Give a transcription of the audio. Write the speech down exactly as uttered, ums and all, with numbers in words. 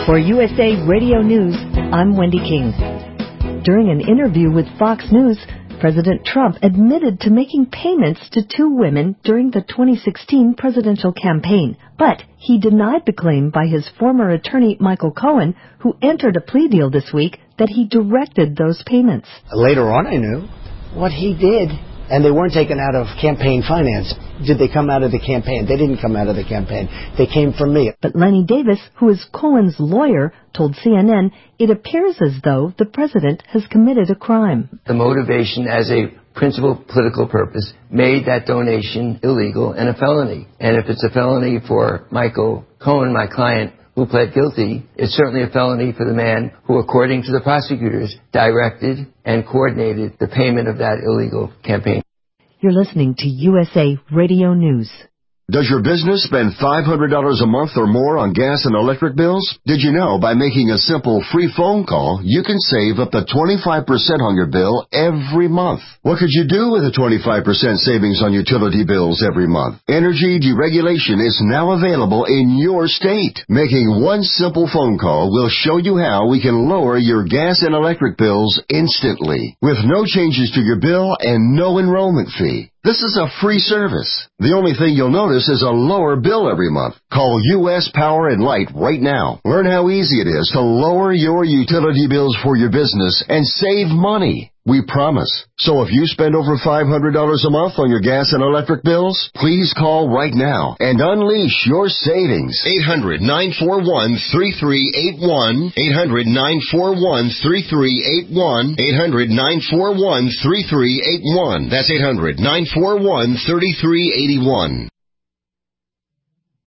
For U S A Radio News, I'm Wendy King. During an interview with Fox News, President Trump admitted to making payments to two women during the twenty sixteen presidential campaign, but he denied the claim by his former attorney Michael Cohen, who entered a plea deal this week, that he directed those payments. Later on I knew what he did, and they weren't taken out of campaign finance. Did they come out of the campaign? They didn't come out of the campaign. They came from me. But Lenny Davis, who is Cohen's lawyer, told C N N it appears as though the president has committed a crime. The motivation as a principal political purpose made that donation illegal and a felony. And if it's a felony for Michael Cohen, my client, who pled guilty, it's certainly a felony for the man who, according to the prosecutors, directed and coordinated the payment of that illegal campaign. You're listening to U S A Radio News. Does your business spend five hundred dollars a month or more on gas and electric bills? Did you know by making a simple free phone call, you can save up to twenty-five percent on your bill every month? What could you do with a twenty-five percent savings on utility bills every month? Energy deregulation is now available in your state. Making one simple phone call will show you how we can lower your gas and electric bills instantly, with no changes to your bill and no enrollment fee. This is a free service. The only thing you'll notice is a lower bill every month. Call U S Power and Light right now. Learn how easy it is to lower your utility bills for your business and save money. We promise. So if you spend over five hundred dollars a month on your gas and electric bills, please call right now and unleash your savings. eight hundred, nine four one, three three eight one. eight hundred, nine four one, three three eight one. eight hundred, nine four one, three three eight one. That's eight hundred, nine four one, three three eight one.